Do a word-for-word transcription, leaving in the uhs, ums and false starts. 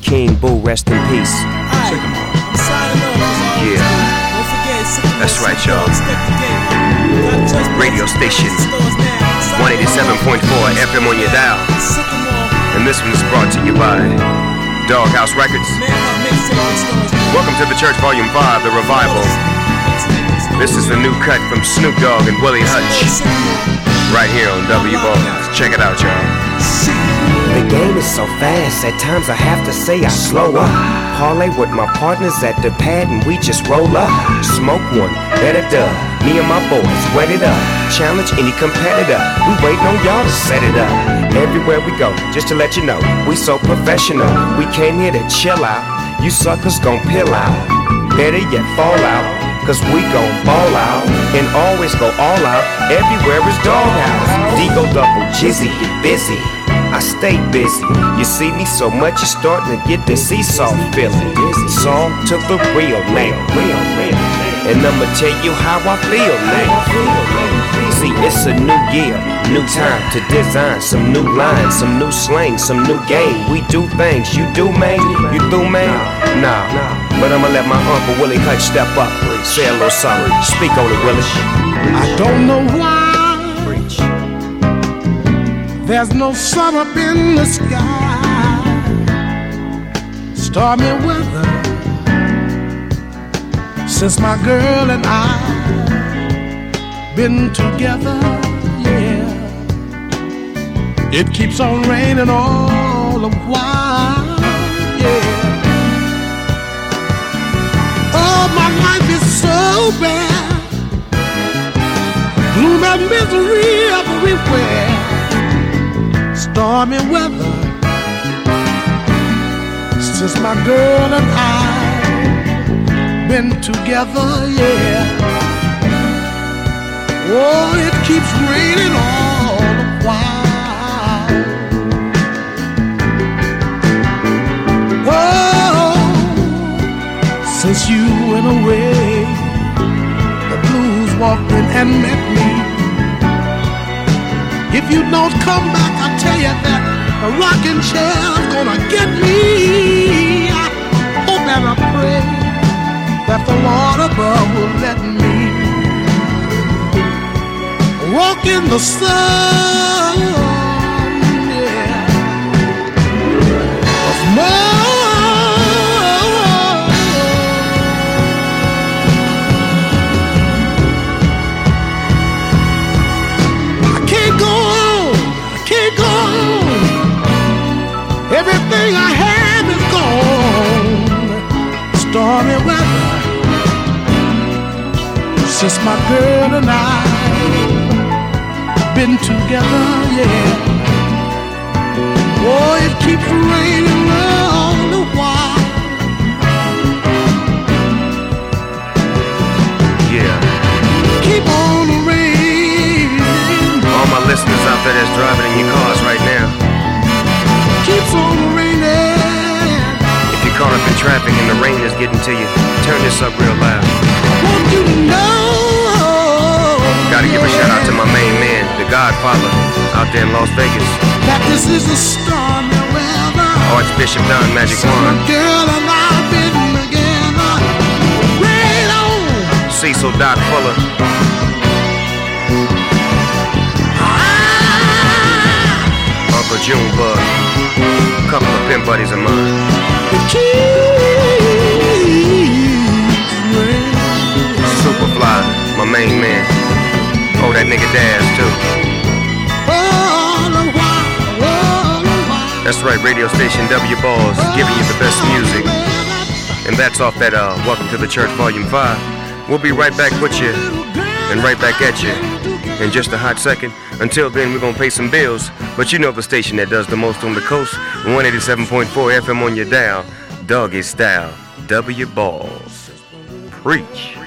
King Boo, rest in peace. Yeah, that's right, y'all. Radio station one eighty-seven point four F M on your dial. And this one is brought to you by Doghouse Records. Welcome to the Church Volume five, The Revival. This is the new cut from Snoop Dogg and Willie Hutch, right here on W Balls. Check it out, y'all. The game is so fast, at times I have to say I slow up. Parlay with my partners at the pad and we just roll up. Smoke one, better dub. Me and my boys, wet it up. Challenge any competitor. We waiting on y'all to set it up. Everywhere we go, just to let you know, we so professional. We came here to chill out. You suckers gon' pill out. Better yet fall out, cause we gon' ball out. And always go all out. Everywhere is Doghouse. D-Go double, Jizzy, get busy. I stay busy. You see me so much, you're starting to get the seesaw feeling. Song to the real man. And I'ma tell you how I feel now. See, it's a new year, new time to design some new lines, some new slang, some new game. We do things, you do, man? You do, man? Nah, but I'ma let my Uncle Willie Hutch step up, say a little something. Speak on it, Willie. I don't know why there's no sun up in the sky. Stormy weather since my girl and I been together, yeah. It keeps on raining all the while, yeah. Oh, my life is so bad, gloom and misery everywhere. Stormy weather since my girl and I been together, yeah. Oh, it keeps raining all the while. Oh, since you went away, the blues walked in and met me. If you don't come back, I tell you that a rocking chair's gonna get me. I hope and I pray that the Lord above will let me walk in the sun, yeah. 'Cause more everything I have is gone. Stormy weather since my girl and I been together, yeah. Oh, it keeps raining all the while. Yeah. Keep on raining. All my listeners out there that's driving in your cars right now, keeps on raining. if you're caught up in traffic and the rain is getting to you, turn this up real loud. I want you to know. Gotta give a shout out to my main man, the Godfather, out there in Las Vegas. That this is a stormy weather. Archbishop Don Magic Juan. Girl and I've been together. Rain on. Cecil Doc Fuller. Ah. Uncle Junebug. A couple of pen buddies of mine. It keeps raining. Superfly, my main man. Oh, that nigga Daz too. All the while, all the while. That's right, radio station W Balls, giving you the best music. And that's off that uh, Welcome to the Church Volume five. We'll be right back with you and right back at you in just a hot second. Until then, we're gonna pay some bills. But you know the station that does the most on the coast, one eighty-seven point four F M on your dial, Doggy Style, W Balls. Preach.